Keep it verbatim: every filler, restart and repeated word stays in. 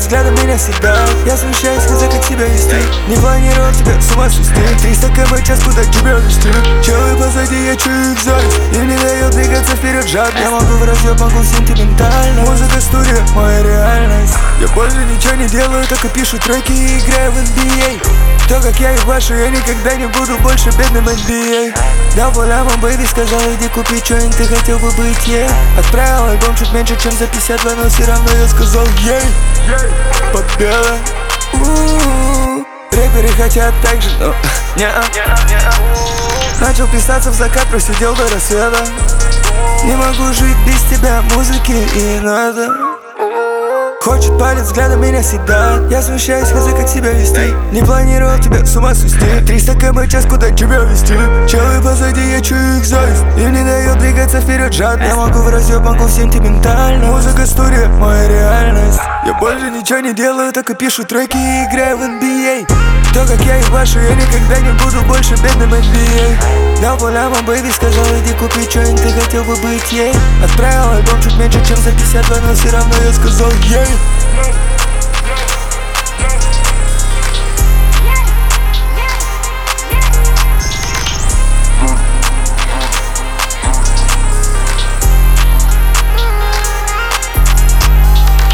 взглядом меня съедает. Я смущаюсь сказать, как себя вести. Не планировал тебя с ума свести. Триста км час, куда тебя вести? Челы позади, я чую их зависть. Им не дает двигаться вперед жадность. Я могу в разъёб, могу сентиментально. Музыка, студия, моя реальность. Я больше ничего не делаю, только пишу треки и играю в эн би эй. То, как я ебашу, я никогда не буду больше бедным эн би эй. Дал по лямам, бэйби, сказал, иди купи что-нибудь, ты хотел бы быть, ей. Отправил альбом чуть меньше, чем за пятьдесят два, но все равно я сказал, ей. Победа. Рэперы хотят так же, но не-а. Начал писаться в закат, просидел до рассвета. Не могу жить без тебя, музыки и не надо. Хочет палец, взглядом меня съедает. Я смущаюсь сказать, как себя вести. Не планировал тебя с ума свести. Триста км час, куда тебя вести? Челы позади, я чую их зависть. Им не дает двигаться вперед жадно. Я могу в разъёб, могу сентиментально. Музыка, студия, моя реальность. Я больше ничего не делаю, только пишу треки и играю в эн би эй. То, как я ебашу, я никогда не буду больше бедным эн би эй. Дал по лямам, бэйби, сказал, иди купи что-нибудь, ты хотел бы быть, ей. Отправил альбом чуть меньше, чем за пятьдесят два, но все равно я сказал, ей.